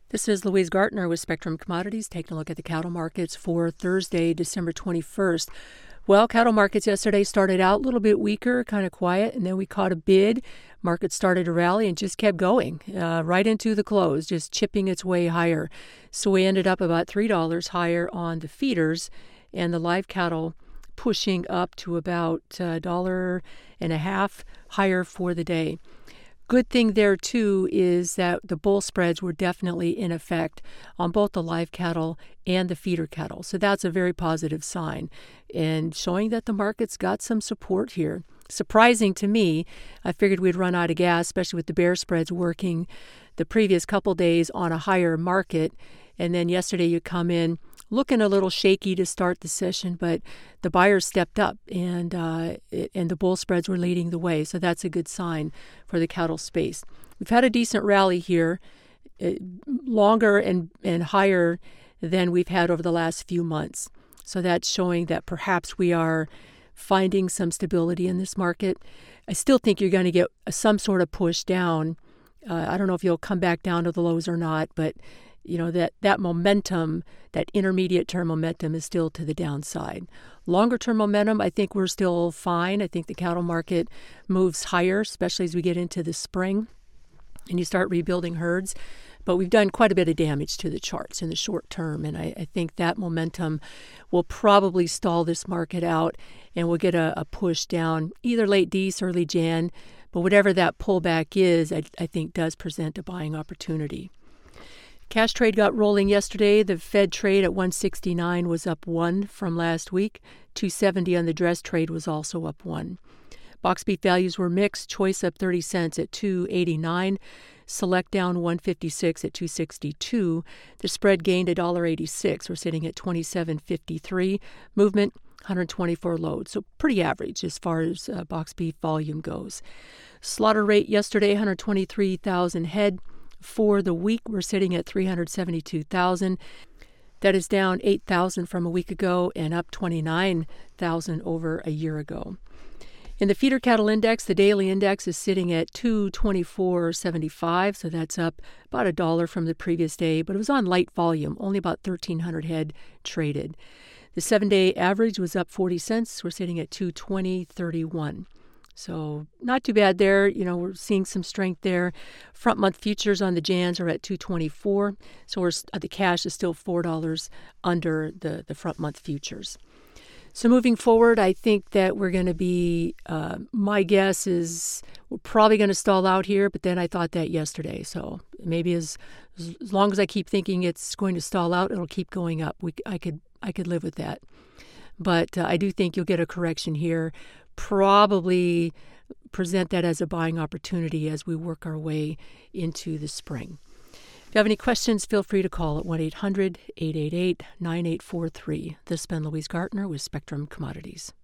This is Louise Gartner with Spectrum Commodities, taking a look at the cattle markets for Thursday, December 21st. Well, cattle markets yesterday started out a little bit weaker, kind of quiet, and then we caught a bid. Market started to rally and just kept going right into the close, just chipping its way higher. So we ended up about $3 higher on the feeders, and the live cattle pushing up to about $1.50 higher for the day. Good thing there, too, is that the bull spreads were definitely in effect on both the live cattle and the feeder cattle. So that's a very positive sign and showing that the market's got some support here. Surprising to me, I figured we'd run out of gas, especially with the bear spreads working the previous couple days on a higher market. And then yesterday you come in looking a little shaky to start the session, but the buyers stepped up and the bull spreads were leading the way. So that's a good sign for the cattle space. We've had a decent rally here, longer and higher than we've had over the last few months. So that's showing that perhaps we are finding some stability in this market. I still think you're going to get some sort of push down. I don't know if you'll come back down to the lows or not, but you know, that momentum, that intermediate term momentum is still to the downside. Longer term momentum, I think we're still fine. I think the cattle market moves higher, especially as we get into the spring and you start rebuilding herds. But we've done quite a bit of damage to the charts in the short term, and I think that momentum will probably stall this market out, and we'll get a push down either late Dec, early Jan. But whatever that pullback is, I think does present a buying opportunity. Cash trade got rolling yesterday. The Fed trade at 169 was up 1 from last week. 270 on the dress trade was also up 1. Box beef values were mixed. Choice up 30 cents at 289. Select down 156 at 262. The spread gained $1.86. We're sitting at 27.53. Movement 124 loads, so pretty average as far as box beef volume goes. Slaughter rate yesterday 123,000 head. For the week, we're sitting at 372,000. That is down 8,000 from a week ago and up 29,000 over a year ago. In the feeder cattle index, the daily index is sitting at 224.75, so that's up about $1 from the previous day, but it was on light volume, only about 1,300 head traded. The 7-day average was up 40 cents. We're sitting at 220.31. So not too bad there. You know, we're seeing some strength there. Front month futures on the Jans are at 224. So the cash is still $4 under the front month futures. So moving forward, I think that we're going to be, my guess is we're probably going to stall out here, but then I thought that yesterday. So maybe as long as I keep thinking it's going to stall out, it'll keep going up. I could live with that. But I do think you'll get a correction here. Probably present that as a buying opportunity as we work our way into the spring. If you have any questions, feel free to call at 1-800-888-9843. This has been Louise Gartner with Spectrum Commodities.